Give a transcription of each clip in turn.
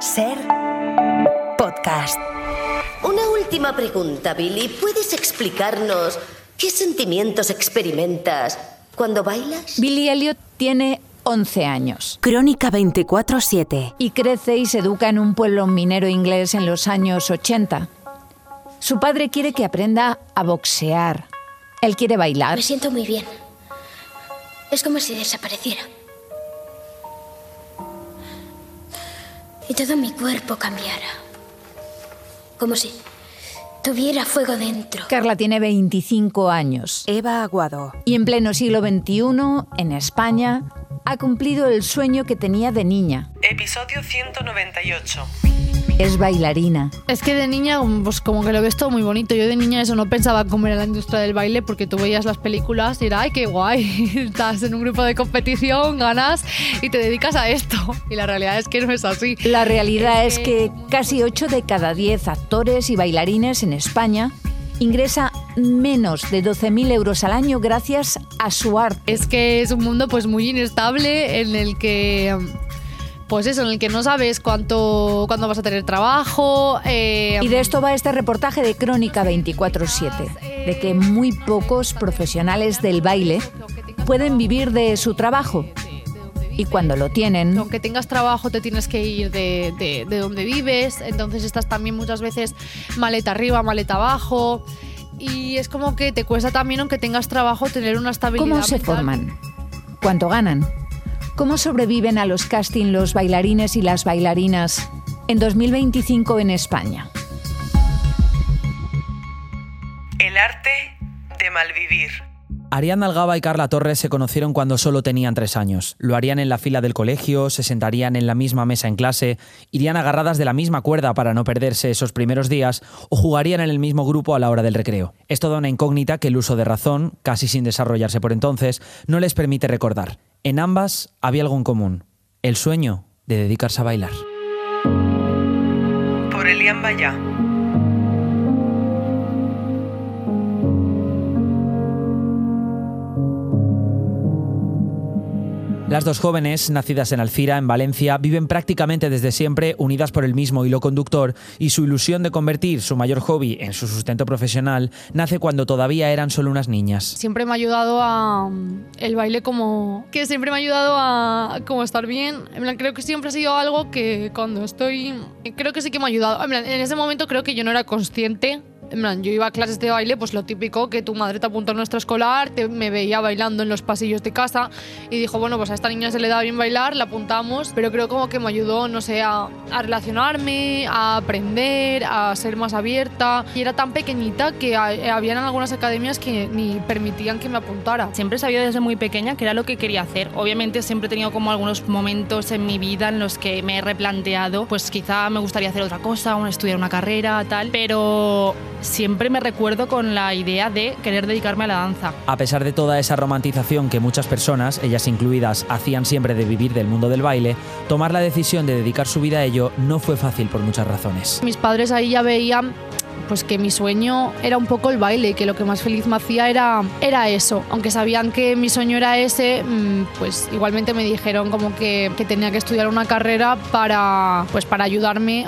Ser podcast. Una última pregunta, Billy. ¿Puedes explicarnos qué sentimientos experimentas cuando bailas? Billy Elliot tiene 11 años. Crónica 24/7. Y crece y se educa en un pueblo minero inglés en los años 80. Su padre quiere que aprenda a boxear. Él quiere bailar. Me siento muy bien. Es como si desapareciera. Y todo mi cuerpo cambiara. Como si tuviera fuego dentro. Carla tiene 25 años. Eva Aguado. Y en pleno siglo XXI, en España, ha cumplido el sueño que tenía de niña. Episodio 198. Es bailarina. Es que de niña, pues como que lo ves todo muy bonito. Yo de niña eso no pensaba cómo era la industria del baile, porque tú veías las películas y era, ¡ay, qué guay! Estás en un grupo de competición, ganas y te dedicas a esto. Y la realidad es que no es así. La realidad es que casi 8 de cada 10 actores y bailarines en España ingresa menos de 12.000 euros al año gracias a su arte. Es que es un mundo pues muy inestable en el que... Pues eso, en el que no sabes cuándo vas a tener trabajo. Y de esto va este reportaje de Crónica 24/7, de que muy pocos profesionales del baile pueden vivir de su trabajo. Y cuando lo tienen... Aunque tengas trabajo te tienes que ir de donde vives, entonces estás también muchas veces maleta arriba, maleta abajo. Y es como que te cuesta también, aunque tengas trabajo, tener una estabilidad ¿Cómo se mental. forman? ¿Cuánto ganan? ¿Cómo sobreviven a los castings los bailarines y las bailarinas en 2025 en España? El arte de malvivir. Ariadna Algaba y Carla Torres se conocieron cuando solo tenían 3 años. Lo harían en la fila del colegio, se sentarían en la misma mesa en clase, irían agarradas de la misma cuerda para no perderse esos primeros días o jugarían en el mismo grupo a la hora del recreo. Es toda una incógnita que el uso de razón, casi sin desarrollarse por entonces, no les permite recordar. En ambas había algo en común: el sueño de dedicarse a bailar. Por Elian Bayá. Las dos jóvenes, nacidas en Alcira, en Valencia, viven prácticamente desde siempre unidas por el mismo hilo conductor, y su ilusión de convertir su mayor hobby en su sustento profesional nace cuando todavía eran solo unas niñas. Siempre me ha ayudado el baile como estar bien. En plan, creo que siempre ha sido algo que cuando estoy... Creo que sí que me ha ayudado. En plan, en ese momento creo que yo no era consciente. En plan, yo iba a clases de baile, pues lo típico, que tu madre te apuntó a nuestro escolar, me veía bailando en los pasillos de casa y dijo, bueno, pues a esta niña se le da bien bailar, la apuntamos, pero creo como que me ayudó, no sé, a relacionarme, a aprender, a ser más abierta. Y era tan pequeñita que habían algunas academias que ni permitían que me apuntara. Siempre he sabido desde muy pequeña que era lo que quería hacer. Obviamente siempre he tenido como algunos momentos en mi vida en los que me he replanteado, pues quizá me gustaría hacer otra cosa, estudiar una carrera, tal, pero siempre me recuerdo con la idea de querer dedicarme a la danza. A pesar de toda esa romantización que muchas personas, ellas incluidas, hacían siempre de vivir del mundo del baile, tomar la decisión de dedicar su vida a ello no fue fácil por muchas razones. Mis padres ahí ya veían pues que mi sueño era un poco el baile y que lo que más feliz me hacía era eso. Aunque sabían que mi sueño era ese, pues igualmente me dijeron como que tenía que estudiar una carrera para ayudarme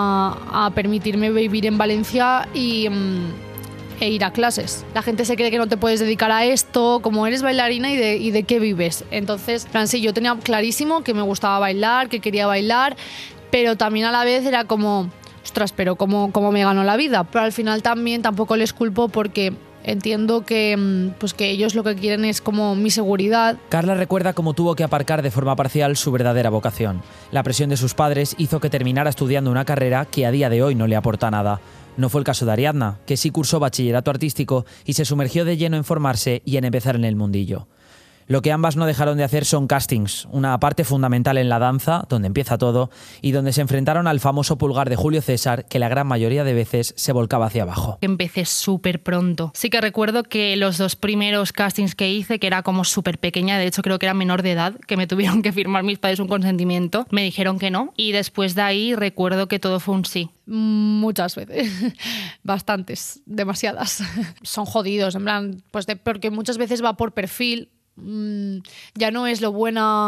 a permitirme vivir en Valencia e ir a clases. La gente se cree que no te puedes dedicar a esto, como eres bailarina y de qué vives. Entonces, sí, yo tenía clarísimo que me gustaba bailar, que quería bailar, pero también a la vez era como... Ostras, pero ¿cómo me ganó la vida? Pero al final también tampoco les culpo porque entiendo que ellos lo que quieren es como mi seguridad. Carla recuerda cómo tuvo que aparcar de forma parcial su verdadera vocación. La presión de sus padres hizo que terminara estudiando una carrera que a día de hoy no le aporta nada. No fue el caso de Ariadna, que sí cursó bachillerato artístico y se sumergió de lleno en formarse y en empezar en el mundillo. Lo que ambas no dejaron de hacer son castings, una parte fundamental en la danza, donde empieza todo, y donde se enfrentaron al famoso pulgar de Julio César, que la gran mayoría de veces se volcaba hacia abajo. Empecé súper pronto. Sí que recuerdo que los 2 primeros castings que hice, que era como súper pequeña, de hecho creo que era menor de edad, que me tuvieron que firmar mis padres un consentimiento, me dijeron que no, y después de ahí recuerdo que todo fue un sí. Muchas veces, bastantes, demasiadas. Son jodidos, en plan, porque muchas veces va por perfil. Ya no es lo buena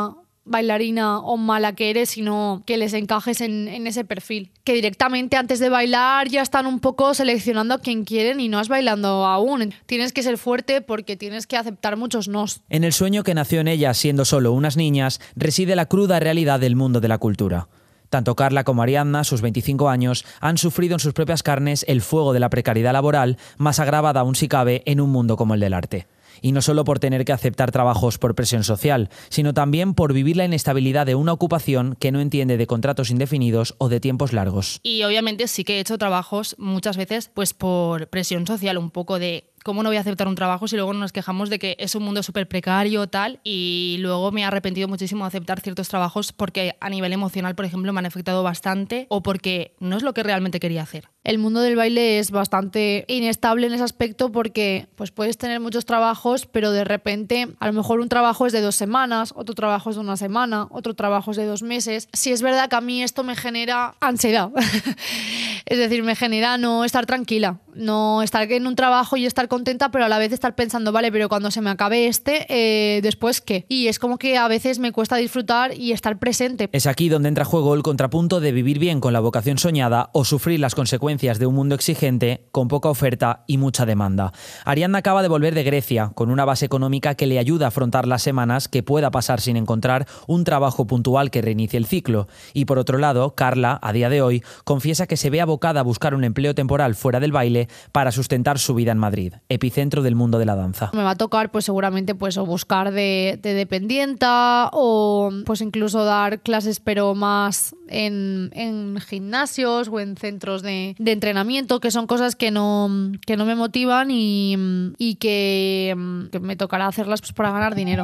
bailarina o mala que eres, sino que les encajes en ese perfil. Que directamente antes de bailar ya están un poco seleccionando a quien quieren y no has bailando aún. Tienes que ser fuerte porque tienes que aceptar muchos nos. En el sueño que nació en ellas siendo solo unas niñas reside la cruda realidad del mundo de la cultura. Tanto Carla como Ariadna, sus 25 años, han sufrido en sus propias carnes el fuego de la precariedad laboral, más agravada aún si cabe en un mundo como el del arte. Y no solo por tener que aceptar trabajos por presión social, sino también por vivir la inestabilidad de una ocupación que no entiende de contratos indefinidos o de tiempos largos. Y obviamente sí que he hecho trabajos muchas veces pues por presión social, un poco de cómo no voy a aceptar un trabajo si luego nos quejamos de que es un mundo súper precario tal, y luego me he arrepentido muchísimo de aceptar ciertos trabajos porque a nivel emocional, por ejemplo, me han afectado bastante o porque no es lo que realmente quería hacer. El mundo del baile es bastante inestable en ese aspecto porque pues puedes tener muchos trabajos, pero de repente a lo mejor un trabajo es de 2 semanas, otro trabajo es de 1 semana, otro trabajo es de 2 meses. Sí es verdad que a mí esto me genera ansiedad. Es decir, me genera no estar tranquila, no estar en un trabajo y estar contenta, pero a la vez estar pensando, vale, pero cuando se me acabe ¿después qué? Y es como que a veces me cuesta disfrutar y estar presente. Es aquí donde entra a juego el contrapunto de vivir bien con la vocación soñada o sufrir las consecuencias de un mundo exigente, con poca oferta y mucha demanda. Ariadna acaba de volver de Grecia, con una base económica que le ayuda a afrontar las semanas que pueda pasar sin encontrar un trabajo puntual que reinicie el ciclo. Y por otro lado, Carla, a día de hoy, confiesa que se ve abocada a buscar un empleo temporal fuera del baile para sustentar su vida en Madrid, epicentro del mundo de la danza. Me va a tocar pues seguramente pues o buscar de dependienta o pues incluso dar clases pero más en gimnasios o en centros de entrenamiento, que son cosas que no me motivan y que me tocará hacerlas pues para ganar dinero.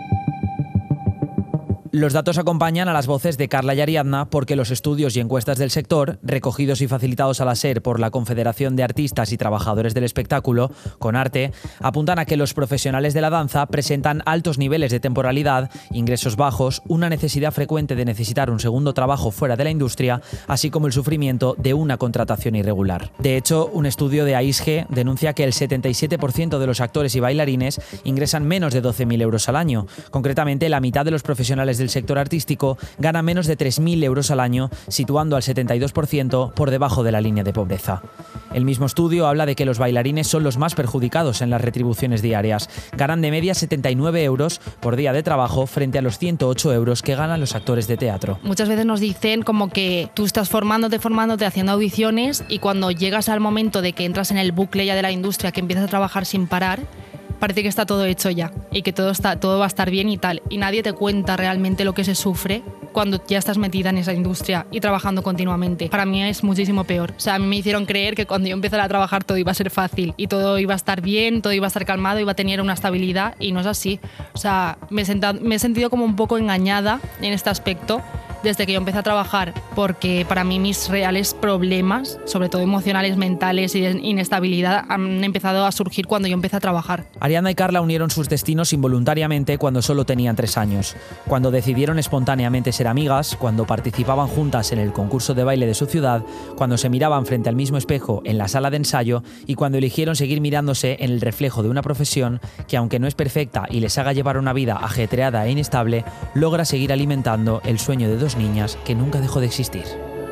Los datos acompañan a las voces de Carla y Ariadna porque los estudios y encuestas del sector, recogidos y facilitados a la SER por la Confederación de Artistas y Trabajadores del Espectáculo, CONARTE, apuntan a que los profesionales de la danza presentan altos niveles de temporalidad, ingresos bajos, una necesidad frecuente de necesitar un segundo trabajo fuera de la industria, así como el sufrimiento de una contratación irregular. De hecho, un estudio de AISG denuncia que el 77% de los actores y bailarines ingresan menos de 12.000 euros al año. Concretamente, la mitad de los profesionales del sector artístico gana menos de 3.000 euros al año, situando al 72% por debajo de la línea de pobreza. El mismo estudio habla de que los bailarines son los más perjudicados en las retribuciones diarias. Ganan de media 79 euros por día de trabajo frente a los 108 euros que ganan los actores de teatro. Muchas veces nos dicen como que tú estás formándote, haciendo audiciones, y cuando llegas al momento de que entras en el bucle ya de la industria, que empiezas a trabajar sin parar, parece que está todo hecho ya y que todo va a estar bien y tal. Y nadie te cuenta realmente lo que se sufre cuando ya estás metida en esa industria y trabajando continuamente. Para mí es muchísimo peor. O sea, a mí me hicieron creer que cuando yo empezara a trabajar todo iba a ser fácil y todo iba a estar bien, todo iba a estar calmado, iba a tener una estabilidad, y no es así. O sea, me he sentido como un poco engañada en este aspecto desde que yo empecé a trabajar, porque para mí mis reales problemas, sobre todo emocionales, mentales y de inestabilidad, han empezado a surgir cuando yo empecé a trabajar. Ariadna y Carla unieron sus destinos involuntariamente cuando solo tenían 3 años, cuando decidieron espontáneamente ser amigas, cuando participaban juntas en el concurso de baile de su ciudad, cuando se miraban frente al mismo espejo en la sala de ensayo y cuando eligieron seguir mirándose en el reflejo de una profesión que, aunque no es perfecta y les haga llevar una vida ajetreada e inestable, logra seguir alimentando el sueño de 2 niñas que nunca dejó de existir.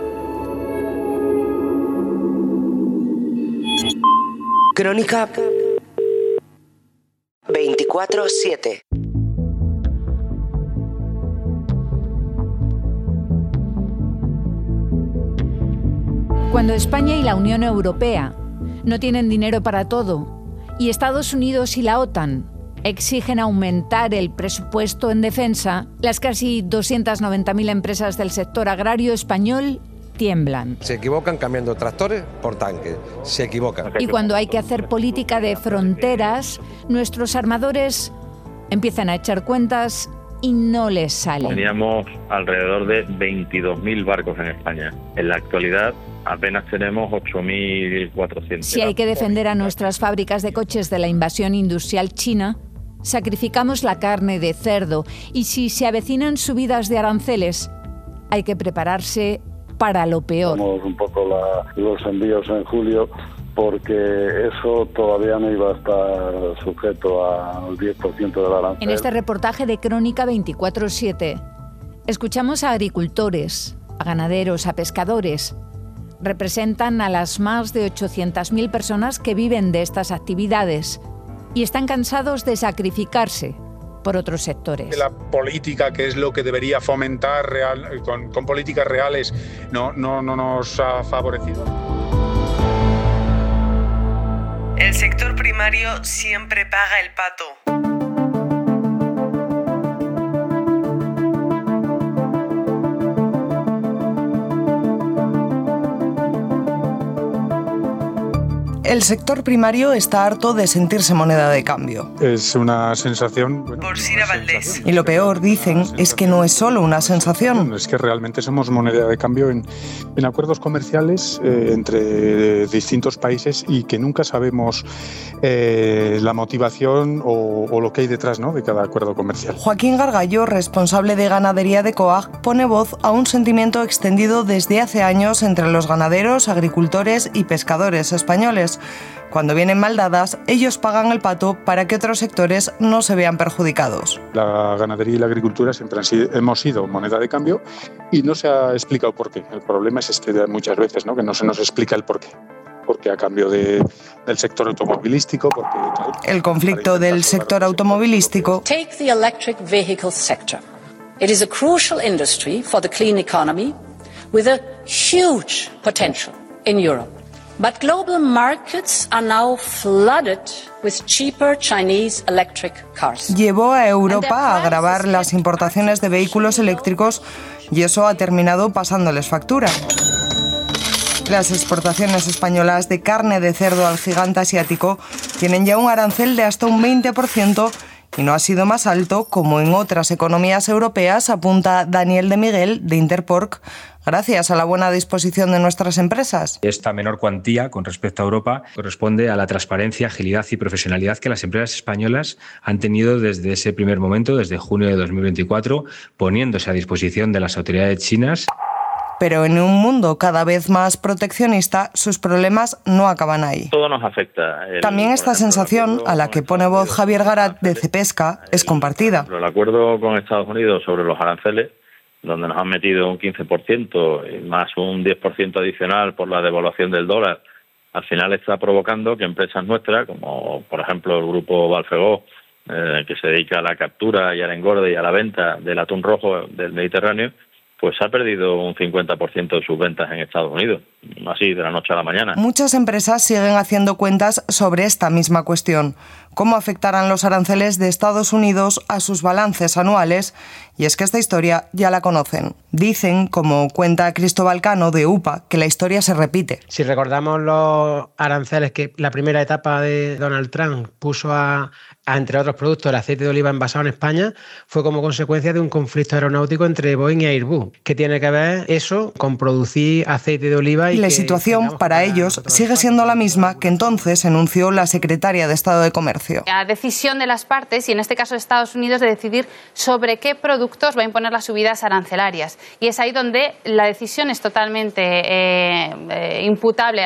Crónica 24/7. Cuando España y la Unión Europea no tienen dinero para todo y Estados Unidos y la OTAN exigen aumentar el presupuesto en defensa, las casi 290.000 empresas del sector agrario español tiemblan. Se equivocan cambiando tractores por tanques, se equivocan. Y cuando hay que hacer política de fronteras, nuestros armadores empiezan a echar cuentas y no les sale. Teníamos alrededor de 22.000 barcos en España. En la actualidad apenas tenemos 8.400. Si hay que defender a nuestras fábricas de coches de la invasión industrial china, sacrificamos la carne de cerdo, y si se avecinan subidas de aranceles, hay que prepararse para lo peor. Tenemos un poco los envíos en julio, porque eso todavía no iba a estar sujeto al 10% del arancel. En este reportaje de Crónica 24/7, Escuchamos a agricultores, a ganaderos, a pescadores. Representan a las más de 800.000 personas que viven de estas actividades y están cansados de sacrificarse por otros sectores. La política, que es lo que debería fomentar con políticas reales, no nos ha favorecido. El sector primario siempre paga el pato. El sector primario está harto de sentirse moneda de cambio. Es una sensación... Por Sira Valdés. Y lo peor, dicen, es que no es solo una sensación. Es que realmente somos moneda de cambio en acuerdos comerciales entre distintos países y que nunca sabemos la motivación o lo que hay detrás, ¿no?, de cada acuerdo comercial. Joaquín Gargallo, responsable de ganadería de COAG, pone voz a un sentimiento extendido desde hace años entre los ganaderos, agricultores y pescadores españoles. Cuando vienen mal dadas, ellos pagan el pato para que otros sectores no se vean perjudicados. La ganadería y la agricultura siempre hemos sido moneda de cambio y no se ha explicado por qué. El problema es muchas veces, ¿no?, que no se nos explica el por qué. Porque a cambio del sector automovilístico... El conflicto del sector automovilístico... Take the electric vehicle sector. It is a crucial industry for the clean economy with a huge potential in Europe. But global markets are now flooded with cheaper Chinese electric cars. Llevó a Europa a agravar las importaciones de vehículos eléctricos y eso ha terminado pasándoles factura. Las exportaciones españolas de carne de cerdo al gigante asiático tienen ya un arancel de hasta un 20% y no ha sido más alto como en otras economías europeas, apunta Daniel de Miguel de Interporc, gracias a la buena disposición de nuestras empresas. Esta menor cuantía con respecto a Europa corresponde a la transparencia, agilidad y profesionalidad que las empresas españolas han tenido desde ese primer momento, desde junio de 2024, poniéndose a disposición de las autoridades chinas. Pero en un mundo cada vez más proteccionista, sus problemas no acaban ahí. Todo nos afecta. También esta sensación, a la que pone voz Javier Garat de Cepesca, es compartida. El acuerdo con Estados Unidos sobre los aranceles, donde nos han metido un 15% y más un 10% adicional por la devaluación del dólar, al final está provocando que empresas nuestras, como por ejemplo el grupo Balfegó, que se dedica a la captura y al engorde y a la venta del atún rojo del Mediterráneo, pues ha perdido un 50% de sus ventas en Estados Unidos, así de la noche a la mañana. Muchas empresas siguen haciendo cuentas sobre esta misma cuestión. ¿Cómo afectarán los aranceles de Estados Unidos a sus balances anuales? Y es que esta historia ya la conocen. Dicen, como cuenta Cristóbal Cano de UPA, que la historia se repite. Si recordamos los aranceles que la primera etapa de Donald Trump puso a entre otros productos, el aceite de oliva envasado en España, fue como consecuencia de un conflicto aeronáutico entre Boeing y Airbus. ¿Qué tiene que ver eso con producir aceite de oliva? Y la situación para ellos sigue siendo la misma que entonces enunció la secretaria de Estado de Comercio. La decisión de las partes, y en este caso de Estados Unidos, de decidir sobre qué productos va a imponer las subidas arancelarias. Y es ahí donde la decisión es totalmente imputable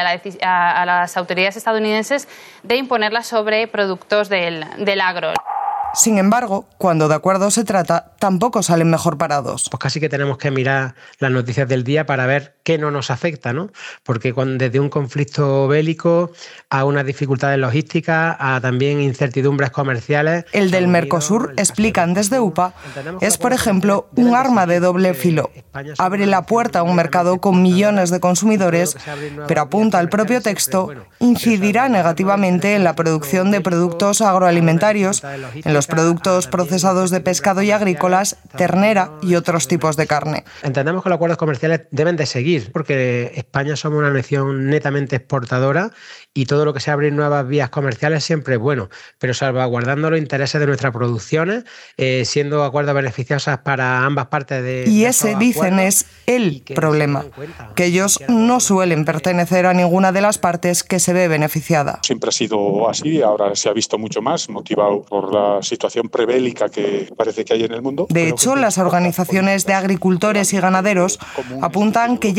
a las autoridades estadounidenses de imponerlas sobre productos del agro. Sin embargo, cuando de acuerdo se trata, tampoco salen mejor parados. Pues casi que tenemos que mirar las noticias del día para ver qué no nos afecta, ¿no? Porque desde un conflicto bélico a unas dificultades logísticas, a también incertidumbres comerciales... El del Mercosur, explican desde UPA, es, por ejemplo, un arma de doble filo. Abre la puerta a un mercado con millones de consumidores, pero apunta al propio texto, incidirá negativamente en la producción de productos agroalimentarios, en los productos procesados de pescado y agrícolas, ternera y otros tipos de carne. Entendemos que los acuerdos comerciales deben de seguir, porque España somos una nación netamente exportadora y todo lo que sea abrir nuevas vías comerciales siempre es bueno, pero salvaguardando los intereses de nuestras producciones, siendo acuerdos beneficiosos para ambas partes. Y ese, dicen, es el problema, que ellos no suelen pertenecer a ninguna de las partes que se ve beneficiada. Siempre ha sido así, ahora se ha visto mucho más, motivado por la situación prebélica que parece que hay en el mundo. De hecho, las organizaciones de agricultores y ganaderos apuntan que ya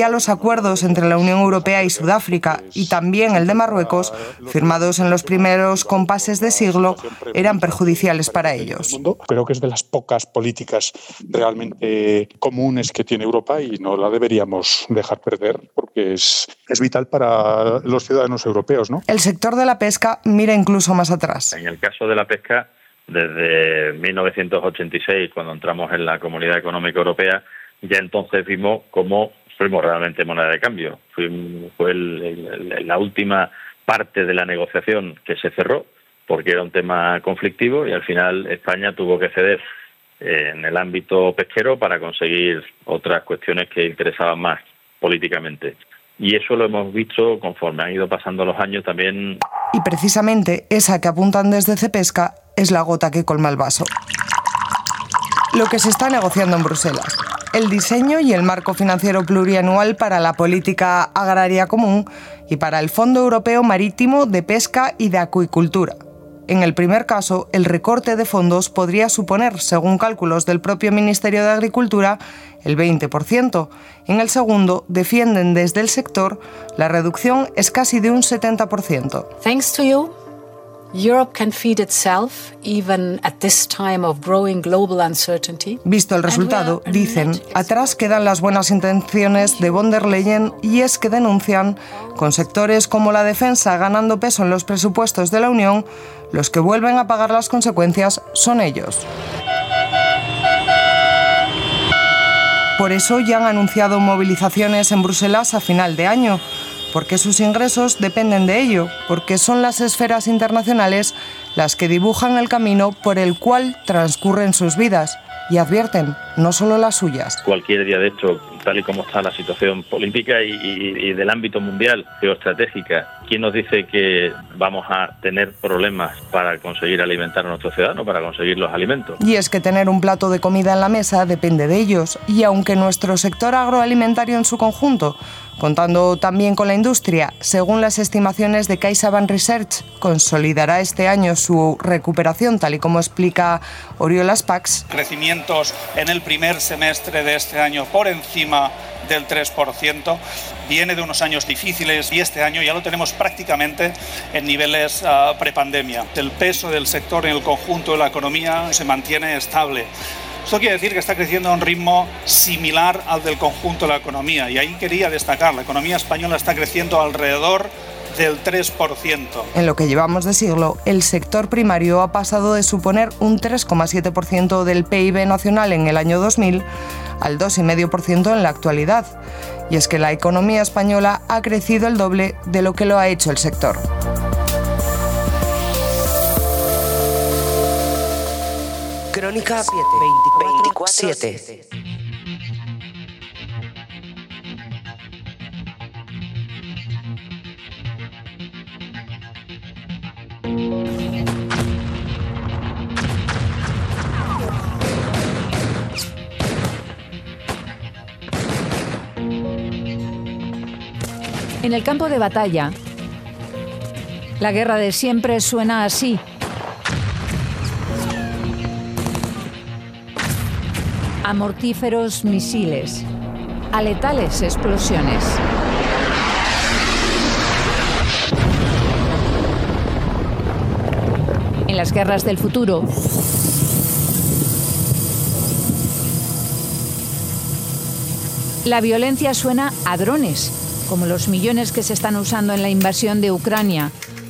ya los acuerdos entre la Unión Europea y Sudáfrica y también el de Marruecos, firmados en los primeros compases de siglo, eran perjudiciales para ellos. Creo que es de las pocas políticas realmente comunes que tiene Europa y no la deberíamos dejar perder porque es vital para los ciudadanos europeos, ¿no? El sector de la pesca mira incluso más atrás. En el caso de la pesca, desde 1986, cuando entramos en la Comunidad Económica Europea, ya entonces vimos cómo fuimos realmente moneda de cambio. Fue la última parte de la negociación que se cerró porque era un tema conflictivo y al final España tuvo que ceder en el ámbito pesquero para conseguir otras cuestiones que interesaban más políticamente. Y eso lo hemos visto conforme han ido pasando los años también. Y precisamente esa que apuntan desde Cepesca es la gota que colma el vaso. Lo que se está negociando en Bruselas. El diseño y el marco financiero plurianual para la política agraria común y para el Fondo Europeo Marítimo de Pesca y de Acuicultura. En el primer caso, el recorte de fondos podría suponer, según cálculos del propio Ministerio de Agricultura, el 20%. En el segundo, defienden desde el sector, la reducción es casi de un 70%. Thanks to you, Europe can feed itself even at this time of growing global uncertainty. Visto el resultado, dicen, atrás quedan las buenas intenciones de von der Leyen y es que denuncian, con sectores como la defensa ganando peso en los presupuestos de la Unión, los que vuelven a pagar las consecuencias son ellos. Por eso ya han anunciado movilizaciones en Bruselas a final de año, porque sus ingresos dependen de ello, porque son las esferas internacionales las que dibujan el camino por el cual transcurren sus vidas. Y advierten, no solo las suyas. Cualquier día, de hecho, tal y como está la situación política y del ámbito mundial, geoestratégica, ¿quién nos dice que vamos a tener problemas para conseguir alimentar a nuestros ciudadanos, para conseguir los alimentos? Y es que tener un plato de comida en la mesa depende de ellos. Y aunque nuestro sector agroalimentario en su conjunto, contando también con la industria, según las estimaciones de CaixaBank Research, consolidará este año su recuperación, tal y como explica Oriol Spax. Crecimientos en el primer semestre de este año por encima del 3%, viene de unos años difíciles y este año ya lo tenemos prácticamente en niveles prepandemia. El peso del sector en el conjunto de la economía se mantiene estable. Esto quiere decir que está creciendo a un ritmo similar al del conjunto de la economía. Y ahí quería destacar, la economía española está creciendo alrededor del 3%. En lo que llevamos de siglo, el sector primario ha pasado de suponer un 3,7% del PIB nacional en el año 2000 al 2,5% en la actualidad. Y es que la economía española ha crecido el doble de lo que lo ha hecho el sector. Crónica 24/7. En el campo de batalla, la guerra de siempre suena así. A mortíferos misiles, a letales explosiones. En las guerras del futuro, la violencia suena a drones, como los millones que se están usando en la invasión de Ucrania.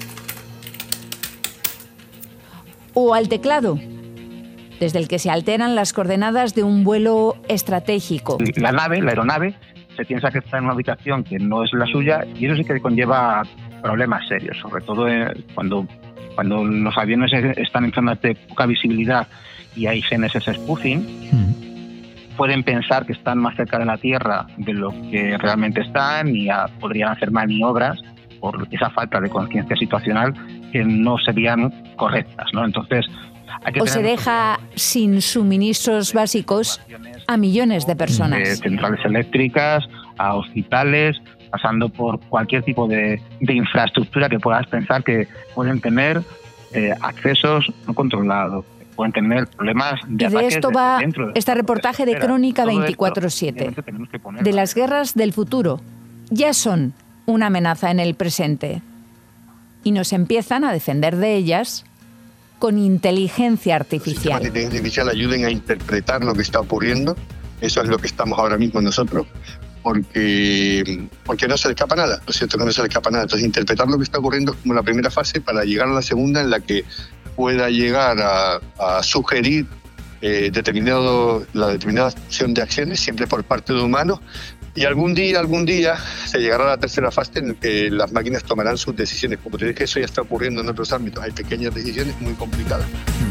O al teclado, desde el que se alteran las coordenadas de un vuelo estratégico. La aeronave, se piensa que está en una habitación que no es la suya y eso sí que conlleva problemas serios, sobre todo cuando los aviones están en zonas de poca visibilidad y hay GNSS spoofing. Pueden pensar que están más cerca de la Tierra de lo que realmente están y podrían hacer maniobras por esa falta de conciencia situacional que no serían correctas, ¿no? Entonces, o se deja sin suministros básicos a millones de personas. De centrales eléctricas, a hospitales, pasando por cualquier tipo de infraestructura que puedas pensar que pueden tener accesos no controlados, pueden tener problemas de ataques. Y de esto va este reportaje de Crónica 24/7, de las guerras del futuro. Ya son una amenaza en el presente. Y nos empiezan a defender de ellas con inteligencia artificial. La inteligencia artificial ayuden a interpretar lo que está ocurriendo. Eso es lo que estamos ahora mismo nosotros. Porque no se le escapa nada, ¿no es cierto? Que no se le escapa nada. Entonces, interpretar lo que está ocurriendo es como la primera fase para llegar a la segunda, en la que pueda llegar a sugerir la determinada acción de acciones, siempre por parte de humanos. Y algún día se llegará a la tercera fase en la que las máquinas tomarán sus decisiones. Como te dije, eso ya está ocurriendo en otros ámbitos. Hay pequeñas decisiones muy complicadas.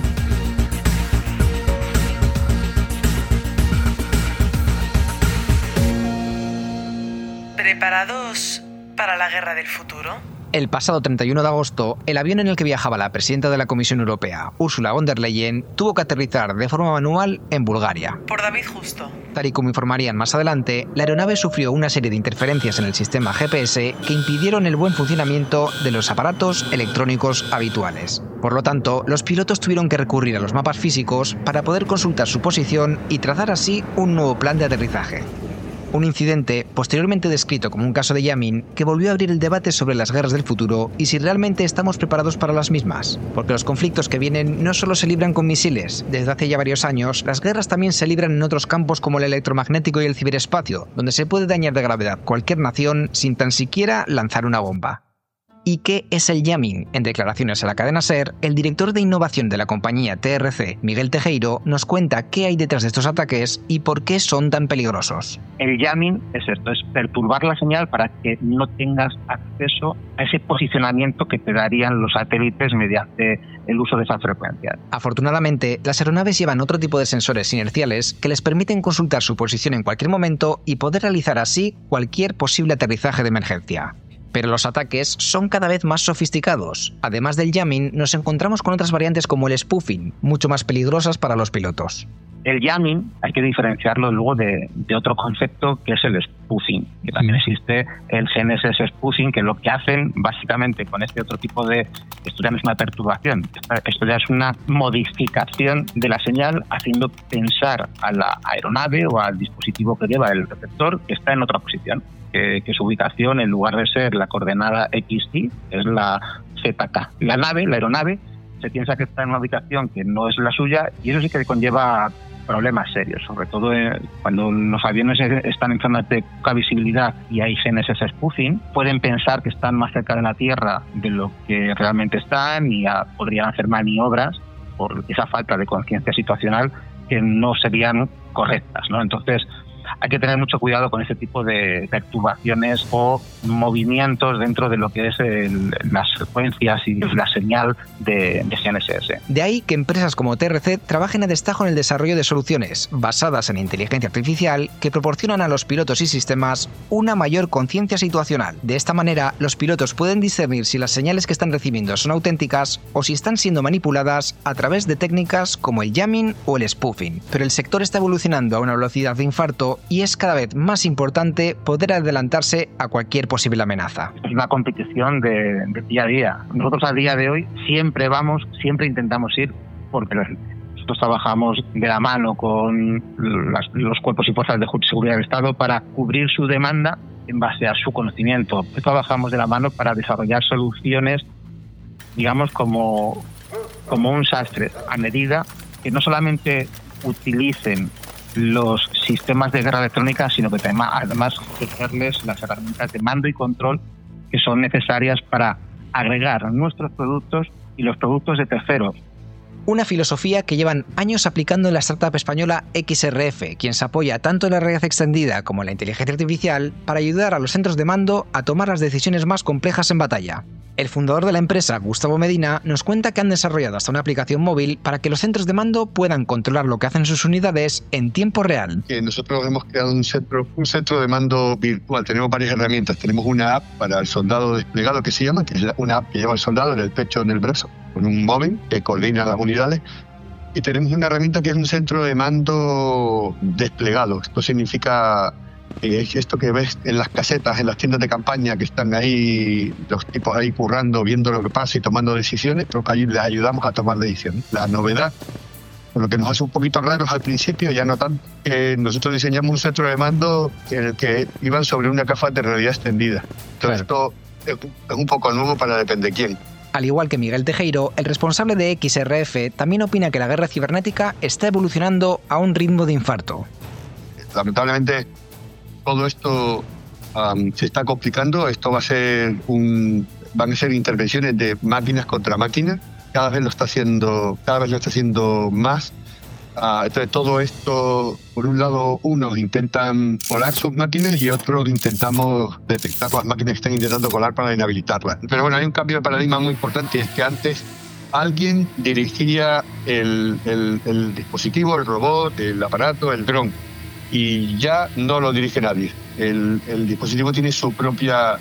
¿Preparados para la guerra del futuro? El pasado 31 de agosto, el avión en el que viajaba la presidenta de la Comisión Europea, Ursula von der Leyen, tuvo que aterrizar de forma manual en Bulgaria. Por David Justo. Tal y como informarían más adelante, la aeronave sufrió una serie de interferencias en el sistema GPS que impidieron el buen funcionamiento de los aparatos electrónicos habituales. Por lo tanto, los pilotos tuvieron que recurrir a los mapas físicos para poder consultar su posición y trazar así un nuevo plan de aterrizaje. Un incidente, posteriormente descrito como un caso de jamming, que volvió a abrir el debate sobre las guerras del futuro y si realmente estamos preparados para las mismas. Porque los conflictos que vienen no solo se libran con misiles. Desde hace ya varios años, las guerras también se libran en otros campos como el electromagnético y el ciberespacio, donde se puede dañar de gravedad cualquier nación sin tan siquiera lanzar una bomba. ¿Y qué es el jamming? En declaraciones a la cadena SER, el director de innovación de la compañía TRC, Miguel Tejero, nos cuenta qué hay detrás de estos ataques y por qué son tan peligrosos. El jamming es esto, es perturbar la señal para que no tengas acceso a ese posicionamiento que te darían los satélites mediante el uso de esas frecuencias. Afortunadamente, las aeronaves llevan otro tipo de sensores inerciales que les permiten consultar su posición en cualquier momento y poder realizar así cualquier posible aterrizaje de emergencia. Pero los ataques son cada vez más sofisticados. Además del jamming, nos encontramos con otras variantes como el spoofing, mucho más peligrosas para los pilotos. El jamming hay que diferenciarlo luego de otro concepto que es el spoofing, que también existe el GNSS spoofing, que lo que hacen básicamente con este otro tipo de... Esto ya no es una perturbación, esto ya es una modificación de la señal haciendo pensar a la aeronave o al dispositivo que lleva el receptor que está en otra posición. Que su ubicación, en lugar de ser la coordenada XT, es la ZK. La aeronave, se piensa que está en una ubicación que no es la suya y eso sí que conlleva problemas serios, sobre todo cuando los aviones están en zonas de poca visibilidad y hay GNSS spoofing, pueden pensar que están más cerca de la Tierra de lo que realmente están y podrían hacer maniobras por esa falta de conciencia situacional que no serían correctas, ¿no? Entonces, hay que tener mucho cuidado con ese tipo de perturbaciones o movimientos dentro de lo que es las frecuencias y la señal de GNSS. De ahí que empresas como TRC trabajen a destajo en el desarrollo de soluciones basadas en inteligencia artificial que proporcionan a los pilotos y sistemas una mayor conciencia situacional. De esta manera, los pilotos pueden discernir si las señales que están recibiendo son auténticas o si están siendo manipuladas a través de técnicas como el jamming o el spoofing. Pero el sector está evolucionando a una velocidad de infarto y es cada vez más importante poder adelantarse a cualquier posible amenaza. Es una competición de día a día. Nosotros a día de hoy siempre intentamos ir porque nosotros trabajamos de la mano con los cuerpos y fuerzas de seguridad del Estado para cubrir su demanda en base a su conocimiento. Trabajamos de la mano para desarrollar soluciones, digamos, como un sastre a medida, que no solamente utilicen los sistemas de guerra electrónica, sino que además ofrecerles las herramientas de mando y control que son necesarias para agregar nuestros productos y los productos de terceros. Una filosofía que llevan años aplicando en la startup española XRF, quien se apoya tanto en la realidad extendida como en la inteligencia artificial para ayudar a los centros de mando a tomar las decisiones más complejas en batalla. El fundador de la empresa, Gustavo Medina, nos cuenta que han desarrollado hasta una aplicación móvil para que los centros de mando puedan controlar lo que hacen sus unidades en tiempo real. Nosotros hemos creado un centro de mando virtual. Tenemos varias herramientas. Tenemos una app para el soldado desplegado que se llama, que es una app que lleva el soldado en el pecho o en el brazo, con un móvil que coordina las unidades. Y tenemos una herramienta que es un centro de mando desplegado. Esto significa es esto que ves en las casetas, en las tiendas de campaña, que están ahí los tipos ahí currando, viendo lo que pasa y tomando decisiones. Pero allí les ayudamos a tomar decisiones. La novedad Lo que nos hace un poquito raros al principio, ya no tanto, nosotros diseñamos un centro de mando en el que iban sobre una caja de realidad extendida. Entonces esto es un poco nuevo para depende de quién. Al igual que Miguel Tejero, el responsable de XRF también opina que la guerra cibernética está evolucionando a un ritmo de infarto. Lamentablemente, todo esto se está complicando. Esto van a ser intervenciones de máquinas contra máquinas. Cada vez lo está haciendo más. Entonces todo esto, por un lado, unos intentan colar sus máquinas y otros intentamos detectar las máquinas que están intentando colar para inhabilitarlas. Pero bueno, hay un cambio de paradigma muy importante, y es que antes alguien dirigía el dispositivo, el robot, el aparato, el dron, y ya no lo dirige nadie. El dispositivo tiene su propia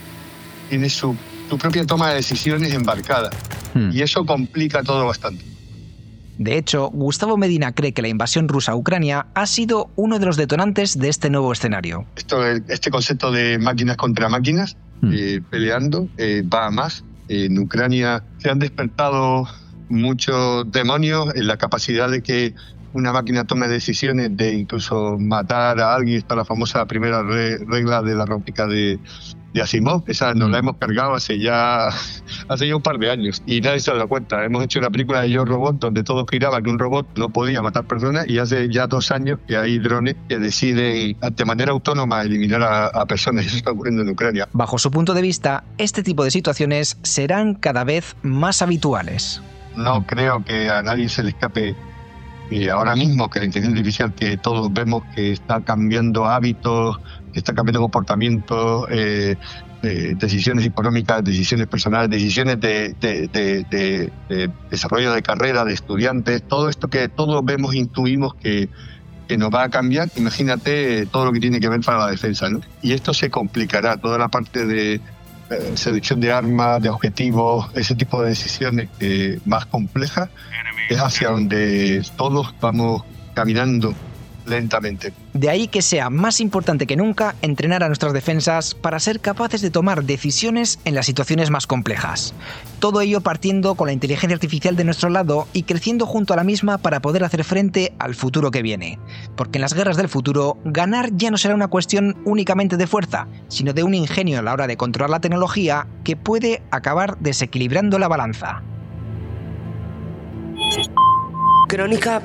toma de decisiones embarcada, y eso complica todo bastante. De hecho, Gustavo Medina cree que la invasión rusa a Ucrania ha sido uno de los detonantes de este nuevo escenario. Este concepto de máquinas contra máquinas peleando va a más. En Ucrania se han despertado muchos demonios en la capacidad de que una máquina tome decisiones de incluso matar a alguien. Está la famosa primera regla de la robótica de Asimov. Esa nos la hemos cargado hace ya un par de años y nadie se ha dado cuenta. Hemos hecho una película de Yo Robot donde todo giraba que un robot no podía matar personas, y hace ya 2 años que hay drones que deciden de manera autónoma eliminar a personas. Eso está ocurriendo en Ucrania. Bajo su punto de vista, este tipo de situaciones serán cada vez más habituales. No creo que a nadie se le escape ahora mismo que la inteligencia artificial, que todos vemos que está cambiando hábitos, que está cambiando comportamientos, decisiones económicas, decisiones personales, decisiones de desarrollo de carrera, de estudiantes, todo esto que todos vemos, intuimos que nos va a cambiar. Imagínate todo lo que tiene que ver para la defensa, ¿no? Y esto se complicará, toda la parte de selección de armas, de objetivos, ese tipo de decisiones más complejas, es hacia donde todos vamos caminando lentamente. De ahí que sea más importante que nunca entrenar a nuestras defensas para ser capaces de tomar decisiones en las situaciones más complejas. Todo ello partiendo con la inteligencia artificial de nuestro lado y creciendo junto a la misma para poder hacer frente al futuro que viene. Porque en las guerras del futuro, ganar ya no será una cuestión únicamente de fuerza, sino de un ingenio a la hora de controlar la tecnología que puede acabar desequilibrando la balanza. Crónica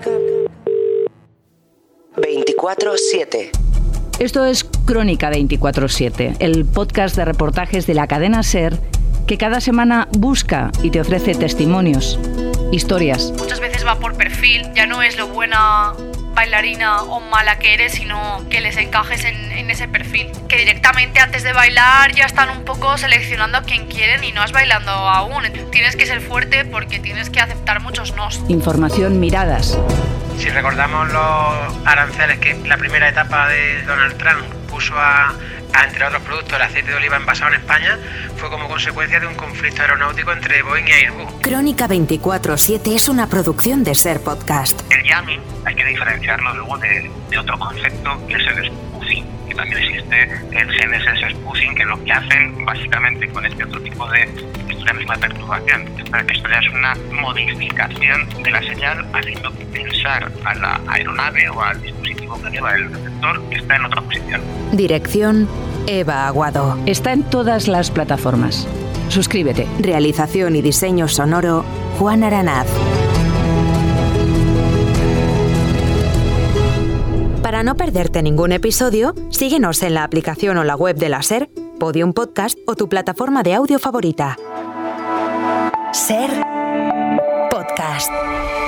24/7. Esto es Crónica 24/7, el podcast de reportajes de la cadena SER que cada semana busca y te ofrece testimonios, historias. Muchas veces va por perfil, ya no es lo buena bailarina o mala que eres, sino que les encajes en ese perfil. Que directamente antes de bailar ya están un poco seleccionando a quien quieren y no has bailando aún. Tienes que ser fuerte porque tienes que aceptar muchos nos. Información, miradas. Si recordamos los aranceles que la primera etapa de Donald Trump puso a entre otros productos, el aceite de oliva envasado en España, fue como consecuencia de un conflicto aeronáutico entre Boeing y Airbus. Crónica 24/7 es una producción de SER Podcast. El jamming hay que diferenciarlo luego de otro concepto, que es el spoofing, que también existe el GNSS spoofing, que lo que hacen básicamente con este otro tipo de misma perturbación. Esto ya es una modificación de la señal haciendo pensar a la aeronave o al dispositivo que lleva el receptor que está en otra posición. Dirección: Eva Aguado. Está en todas las plataformas. Suscríbete. Realización y diseño sonoro: Juan Aranaz. Para no perderte ningún episodio, síguenos en la aplicación o la web de la SER, Podium Podcast o tu plataforma de audio favorita. SER Podcast.